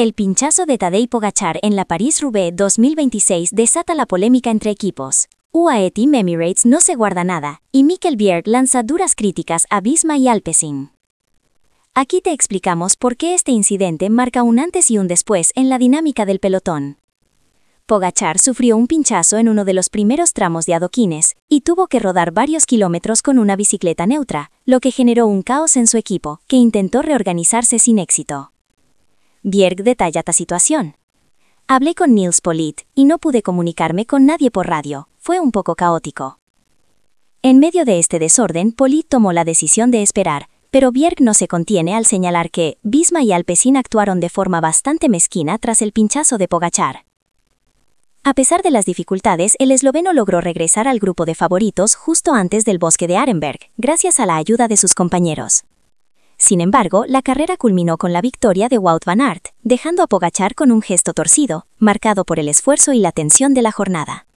El pinchazo de Tadej Pogačar en la París-Roubaix 2026 desata la polémica entre equipos. UAE Team Emirates no se guarda nada, y Mikkel Bjerg lanza duras críticas a Visma y Alpecin. Aquí te explicamos por qué este incidente marca un antes y un después en la dinámica del pelotón. Pogačar sufrió un pinchazo en uno de los primeros tramos de adoquines y tuvo que rodar varios kilómetros con una bicicleta neutra, lo que generó un caos en su equipo, que intentó reorganizarse sin éxito. Bjerg detalla esta situación. Hablé con Nils Politt y no pude comunicarme con nadie por radio, fue un poco caótico. En medio de este desorden, Politt tomó la decisión de esperar, pero Bjerg no se contiene al señalar que Visma y Alpecin actuaron de forma bastante mezquina tras el pinchazo de Pogačar. A pesar de las dificultades, el esloveno logró regresar al grupo de favoritos justo antes del bosque de Arenberg, gracias a la ayuda de sus compañeros. Sin embargo, la carrera culminó con la victoria de Wout van Aert, dejando a Pogačar con un gesto torcido, marcado por el esfuerzo y la tensión de la jornada.